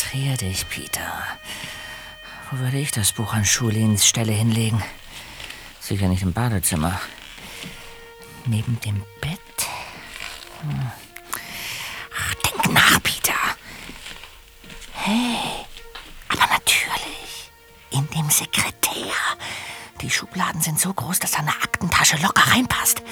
Konzentrier dich, Peter. Wo würde ich das Buch an Schulins Stelle hinlegen? Sicher nicht im Badezimmer. Neben dem Bett? Ach, denk nach, Peter. Hey, aber natürlich. In dem Sekretär. Die Schubladen sind so groß, dass eine Aktentasche locker reinpasst.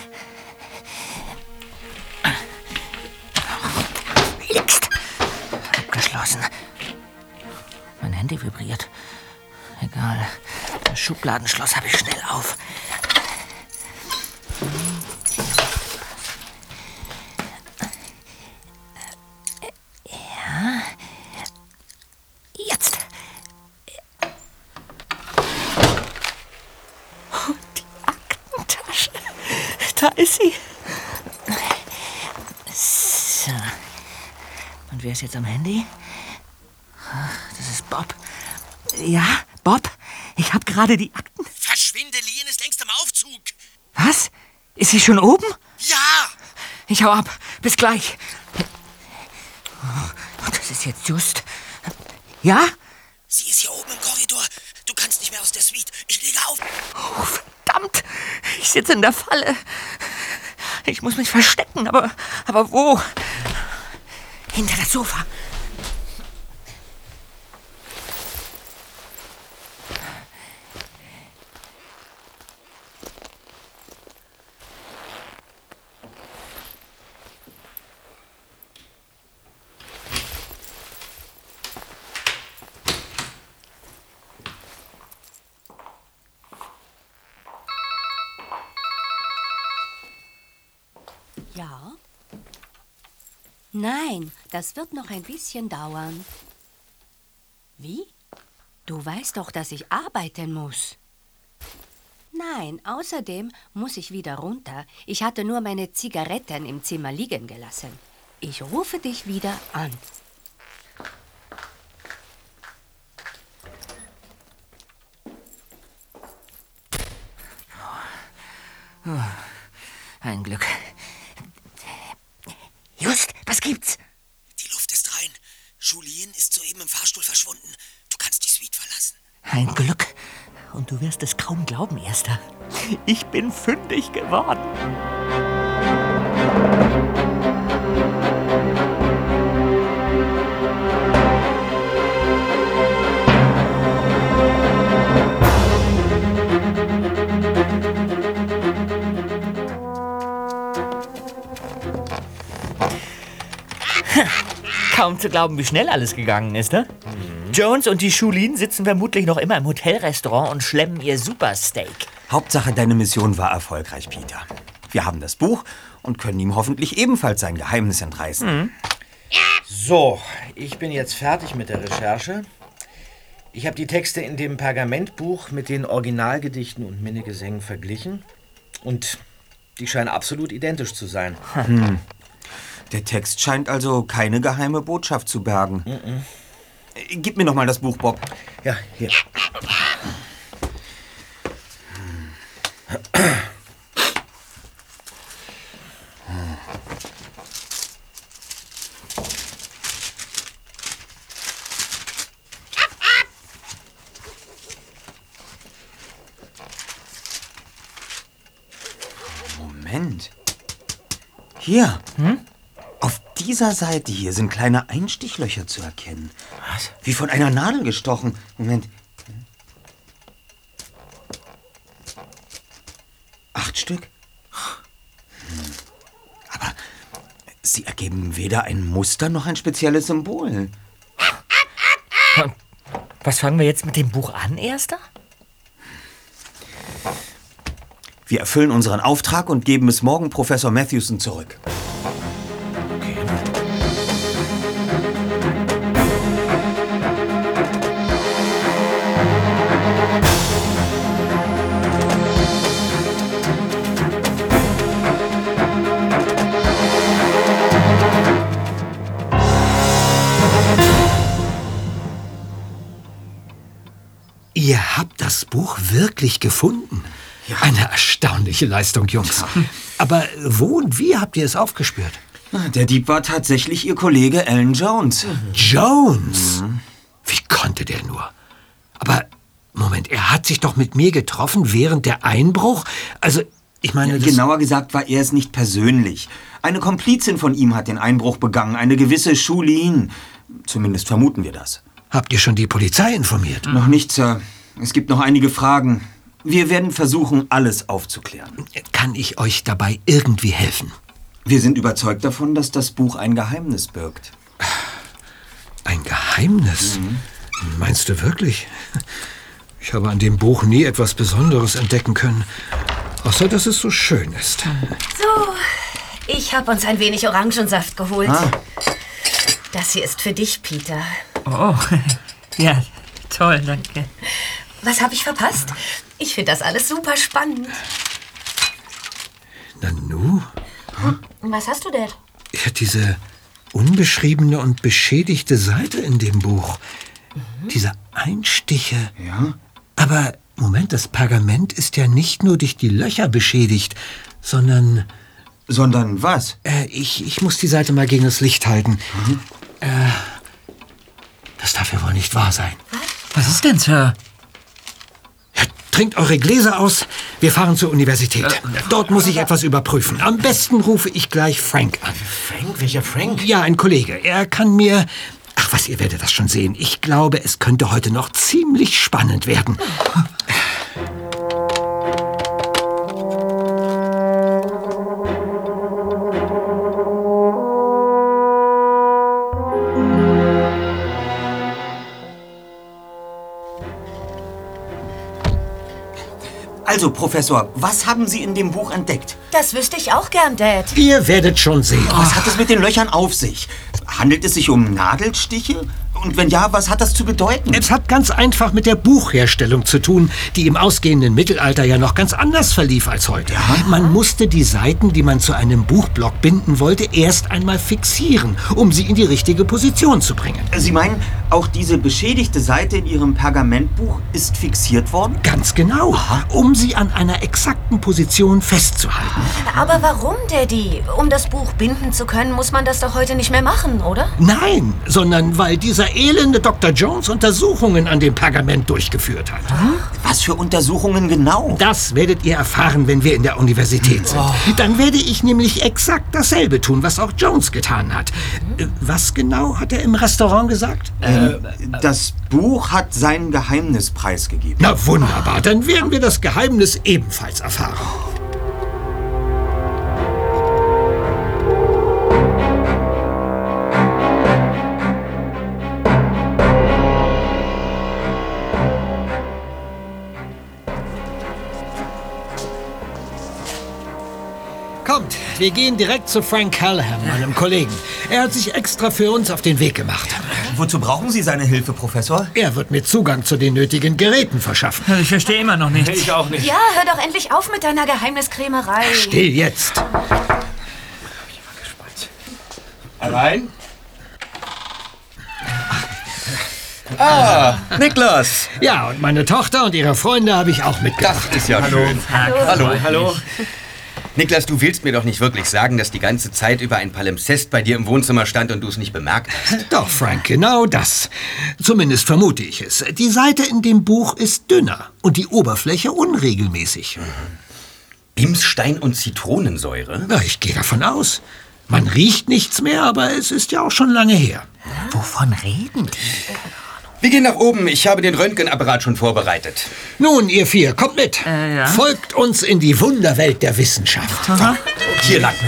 Linkst. Abgeschlossen. Mein Handy vibriert. Egal. Das Schubladenschloss habe ich schnell auf. Ja. Jetzt. Oh, die Aktentasche. Da ist sie. So. Und wer ist jetzt am Handy? Das ist Bob. Ja, Bob? Ich habe gerade die Akten... Verschwinde, Lien ist längst im Aufzug. Was? Ist sie schon oben? Ja! Ich hau ab. Bis gleich. Oh, das ist jetzt just... Ja? Sie ist hier oben im Korridor. Du kannst nicht mehr aus der Suite. Ich lege auf. Oh, verdammt. Ich sitze in der Falle. Ich muss mich verstecken, aber wo? Hinter das Sofa. Ja? Nein, das wird noch ein bisschen dauern. Wie? Du weißt doch, dass ich arbeiten muss. Nein, außerdem muss ich wieder runter. Ich hatte nur meine Zigaretten im Zimmer liegen gelassen. Ich rufe dich wieder an. Ein Glück. Just, was gibt's? Die Luft ist rein. Julien ist soeben im Fahrstuhl verschwunden. Du kannst die Suite verlassen. Ein Glück. Und du wirst es kaum glauben, Erster. Ich bin fündig geworden. Kaum zu glauben, wie schnell alles gegangen ist, ne? Jones und die Schulin sitzen vermutlich noch immer im Hotelrestaurant und schlemmen ihr Supersteak. Hauptsache, deine Mission war erfolgreich, Peter. Wir haben das Buch und können ihm hoffentlich ebenfalls sein Geheimnis entreißen. So, ich bin jetzt fertig mit der Recherche. Ich habe die Texte in dem Pergamentbuch mit den Originalgedichten und Minnegesängen verglichen. Und die scheinen absolut identisch zu sein. Der Text scheint also keine geheime Botschaft zu bergen. Gib mir noch mal das Buch, Bob. Ja, hier. Moment. Hier. Auf dieser Seite hier sind kleine Einstichlöcher zu erkennen. Was? Wie von einer Nadel gestochen. Moment. 8 Stück. Aber sie ergeben weder ein Muster noch ein spezielles Symbol. Was fangen wir jetzt mit dem Buch an, Erster? Wir erfüllen unseren Auftrag und geben es morgen Professor Matthewson zurück. Ihr habt das Buch wirklich gefunden? Ja. Eine erstaunliche Leistung, Jungs. Ja. Aber wo und wie habt ihr es aufgespürt? Der Dieb war tatsächlich Ihr Kollege Alan Jones. Jones? Wie konnte der nur? Aber, Moment, er hat sich doch mit mir getroffen während der Einbruch? Also, ich meine... Genauer gesagt war er es nicht persönlich. Eine Komplizin von ihm hat den Einbruch begangen, eine gewisse Shulin. Zumindest vermuten wir das. Habt ihr schon die Polizei informiert? Noch nicht, Sir. Es gibt noch einige Fragen. Wir werden versuchen, alles aufzuklären. Kann ich euch dabei irgendwie helfen? Wir sind überzeugt davon, dass das Buch ein Geheimnis birgt. Ein Geheimnis? Meinst du wirklich? Ich habe an dem Buch nie etwas Besonderes entdecken können. Außer, dass es so schön ist. So, ich habe uns ein wenig Orangensaft geholt. Das hier ist für dich, Peter. Oh, ja, toll, danke. Was habe ich verpasst? Ich finde das alles super spannend. Nanu? Was hast du denn? Ja, diese unbeschriebene und beschädigte Seite in dem Buch. Diese Einstiche. Ja? Aber, Moment, das Pergament ist ja nicht nur durch die Löcher beschädigt, sondern... Sondern was? Ich muss die Seite mal gegen das Licht halten. Das darf ja wohl nicht wahr sein. Was ist denn, Sir? Ja, trinkt eure Gläser aus. Wir fahren zur Universität. Dort muss ich etwas überprüfen. Am besten rufe ich gleich Frank an. Frank? Welcher Frank? Ja, ein Kollege. Er kann mir... Ach was, ihr werdet das schon sehen. Ich glaube, es könnte heute noch ziemlich spannend werden. Also, Professor, was haben Sie in dem Buch entdeckt? Das wüsste ich auch gern, Dad. Ihr werdet schon sehen. Was hat es mit den Löchern auf sich? Handelt es sich um Nadelstiche? Und wenn ja, was hat das zu bedeuten? Es hat ganz einfach mit der Buchherstellung zu tun, die im ausgehenden Mittelalter ja noch ganz anders verlief als heute. Ja? Man musste die Seiten, die man zu einem Buchblock binden wollte, erst einmal fixieren, um sie in die richtige Position zu bringen. Sie meinen, auch diese beschädigte Seite in Ihrem Pergamentbuch ist fixiert worden? Ganz genau, um sie an einer exakten Position festzuhalten. Aber warum, Daddy? Um das Buch binden zu können, muss man das doch heute nicht mehr machen, oder? Nein, sondern weil dieser elende Dr. Jones Untersuchungen an dem Pergament durchgeführt hat. Was für Untersuchungen genau? Das werdet ihr erfahren, wenn wir in der Universität sind. Dann werde ich nämlich exakt dasselbe tun, was auch Jones getan hat. Was genau hat er im Restaurant gesagt? Das Buch hat sein Geheimnis preisgegeben. Na wunderbar, dann werden wir das Geheimnis ebenfalls erfahren. Kommt, wir gehen direkt zu Frank Callahan, meinem Kollegen. Er hat sich extra für uns auf den Weg gemacht. Wozu brauchen Sie seine Hilfe, Professor? Er wird mir Zugang zu den nötigen Geräten verschaffen. Ich verstehe immer noch nichts. Ich auch nicht. Ja, hör doch endlich auf mit deiner Geheimniskrämerei. Still jetzt. Allein? Ah, Niklas. Ja, und meine Tochter und ihre Freunde habe ich auch mitgebracht. Das ist ja schön. Hallo. Hallo. Niklas, du willst mir doch nicht wirklich sagen, dass die ganze Zeit über ein Palimpsest bei dir im Wohnzimmer stand und du es nicht bemerkt hast. Doch, Frank, genau das. Zumindest vermute ich es. Die Seite in dem Buch ist dünner und die Oberfläche unregelmäßig. Bimsstein und Zitronensäure? Na, ich gehe davon aus. Man riecht nichts mehr, aber es ist ja auch schon lange her. Wovon reden die? Wir gehen nach oben. Ich habe den Röntgenapparat schon vorbereitet. Nun, ihr vier, kommt mit. Ja. Folgt uns in die Wunderwelt der Wissenschaft. Hier lang.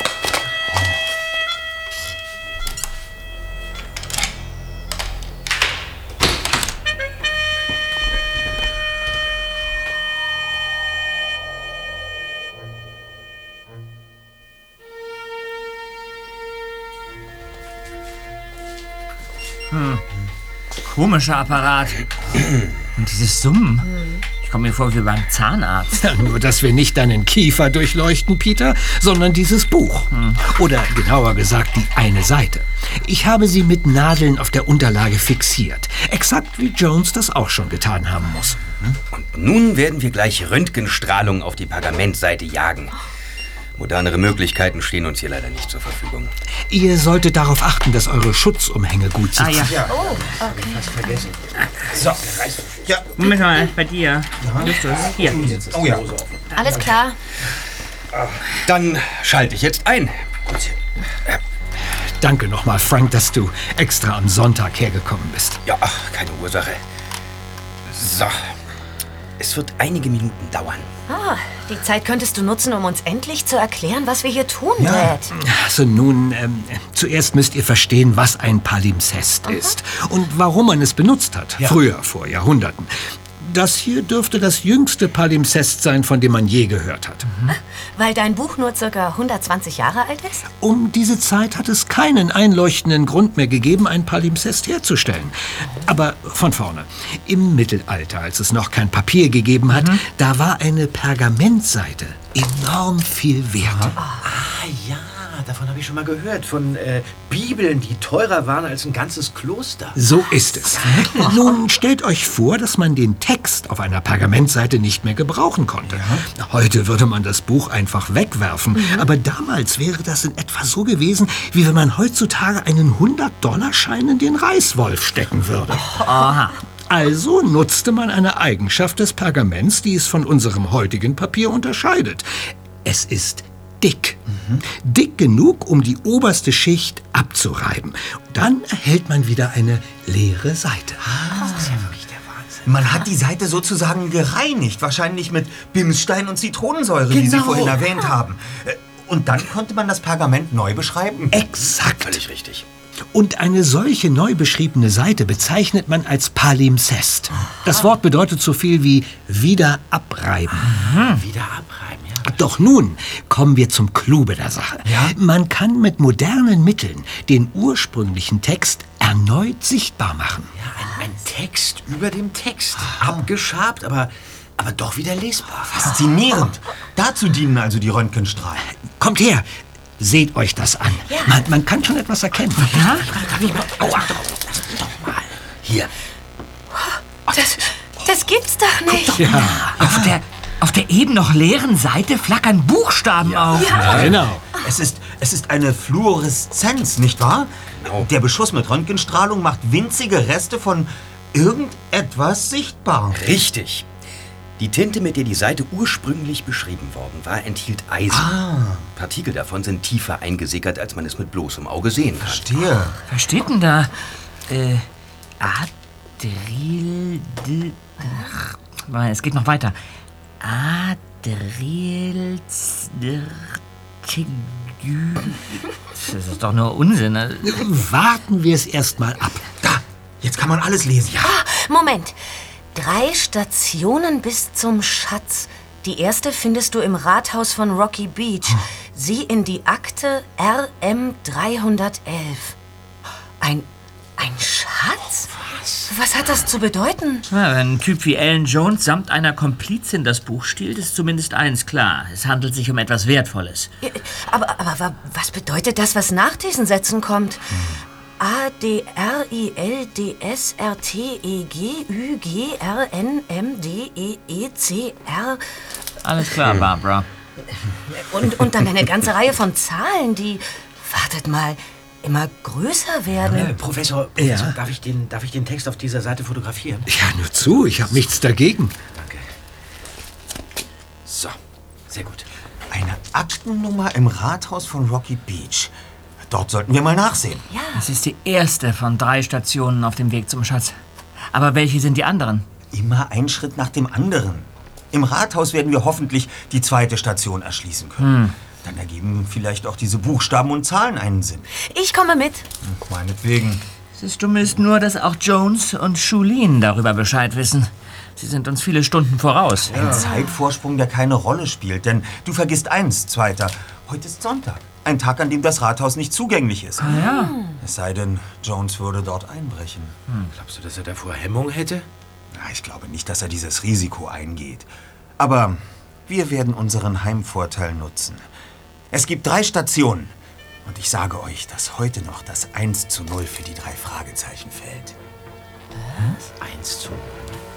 Komischer Apparat. Und dieses Summen. Ich komme mir vor wie beim Zahnarzt. Ja, nur, dass wir nicht deinen Kiefer durchleuchten, Peter, sondern dieses Buch. Oder genauer gesagt, die eine Seite. Ich habe sie mit Nadeln auf der Unterlage fixiert. Exakt wie Jones das auch schon getan haben muss. Und nun werden wir gleich Röntgenstrahlung auf die Pergamentseite jagen. Modernere Möglichkeiten stehen uns hier leider nicht zur Verfügung. Ihr solltet darauf achten, dass eure Schutzumhänge gut sitzen. Oh, okay. Fast vergessen. So. Ja. Moment mal, bei dir. Justus, hier. Oh ja. Alles klar. Dann schalte ich jetzt ein. Danke nochmal, Frank, dass du extra am Sonntag hergekommen bist. Ja, ach, keine Ursache. So. Es wird einige Minuten dauern. Ah, die Zeit könntest du nutzen, um uns endlich zu erklären, was wir hier tun, Brad. Also nun, zuerst müsst ihr verstehen, was ein Palimpsest ist und warum man es benutzt hat, früher, vor Jahrhunderten. Das hier dürfte das jüngste Palimpsest sein, von dem man je gehört hat. Weil dein Buch nur ca. 120 Jahre alt ist? Um diese Zeit hat es keinen einleuchtenden Grund mehr gegeben, ein Palimpsest herzustellen. Aber von vorne. Im Mittelalter, als es noch kein Papier gegeben hat, da war eine Pergamentseite enorm viel wert. Ah ja, davon habe ich schon mal gehört. Von Bibeln, die teurer waren als ein ganzes Kloster. So ist es. Nun stellt euch vor, dass man den Text auf einer Pergamentseite nicht mehr gebrauchen konnte. Heute würde man das Buch einfach wegwerfen. Aber damals wäre das in etwa so gewesen, wie wenn man heutzutage einen 100-Dollar-Schein in den Reißwolf stecken würde. Aha. Also nutzte man eine Eigenschaft des Pergaments, die es von unserem heutigen Papier unterscheidet. Es ist dick. Dick genug, um die oberste Schicht abzureiben. Dann erhält man wieder eine leere Seite. Das ist ja wirklich der Wahnsinn. Man hat die Seite sozusagen gereinigt, wahrscheinlich mit Bimsstein und Zitronensäure, wie Sie vorhin erwähnt haben. Und dann konnte man das Pergament neu beschreiben? Exakt. Völlig richtig. Und eine solche neu beschriebene Seite bezeichnet man als Palimpsest. Das Wort bedeutet so viel wie wieder abreiben. Wieder abreiben, ja. Doch nun kommen wir zum Clou der Sache. Man kann mit modernen Mitteln den ursprünglichen Text erneut sichtbar machen. Ja, ein Text über dem Text. Abgeschabt, aber doch wieder lesbar. Faszinierend. Dazu dienen also die Röntgenstrahlen. Kommt her, seht euch das an. Man kann schon etwas erkennen. Ja? Hier. Das gibt's doch nicht. Auf der eben noch leeren Seite flackern Buchstaben auf. Genau. Es ist eine Fluoreszenz, nicht wahr? Der Beschuss mit Röntgenstrahlung macht winzige Reste von irgendetwas sichtbar. Richtig. Die Tinte, mit der die Seite ursprünglich beschrieben worden war, enthielt Eisen. Partikel davon sind tiefer eingesickert, als man es mit bloßem Auge sehen kann. Verstehe. Was steht denn da? Es geht noch weiter. Das ist doch nur Unsinn. Warten wir es erst mal ab. Da, jetzt kann man alles lesen. Moment. 3 Stationen bis zum Schatz. Die erste findest du im Rathaus von Rocky Beach. Sieh in die Akte RM 311. Ein Schatz? Was hat das zu bedeuten? Ja, wenn ein Typ wie Alan Jones samt einer Komplizin das Buch stiehlt, ist zumindest eins klar. Es handelt sich um etwas Wertvolles. Aber was bedeutet das, was nach diesen Sätzen kommt? ADRILDSRTEGÜGRNMDEECR. Alles klar, Barbara. Und dann eine ganze Reihe von Zahlen, die, wartet mal, immer größer werden. Professor, darf ich den Text auf dieser Seite fotografieren? Ja, nur zu, ich habe nichts dagegen. Danke. So, sehr gut. Eine Aktennummer im Rathaus von Rocky Beach. Dort sollten wir mal nachsehen. Das ist die erste von 3 Stationen auf dem Weg zum Schatz. Aber welche sind die anderen? Immer ein Schritt nach dem anderen. Im Rathaus werden wir hoffentlich die 2. Station erschließen können. Dann ergeben vielleicht auch diese Buchstaben und Zahlen einen Sinn. Ich komme mit. Meinetwegen. Das Dumme ist nur, dass auch Jones und Schulin darüber Bescheid wissen. Sie sind uns viele Stunden voraus. Ein Zeitvorsprung, der keine Rolle spielt. Denn du vergisst eins, Zweiter. Heute ist Sonntag. Ein Tag, an dem das Rathaus nicht zugänglich ist. Es sei denn, Jones würde dort einbrechen. Glaubst du, dass er davor Hemmung hätte? Na, ich glaube nicht, dass er dieses Risiko eingeht. Aber wir werden unseren Heimvorteil nutzen. Es gibt 3 Stationen. Und ich sage euch, dass heute noch das 1:0 für die 3 Fragezeichen fällt. Was? 1:0.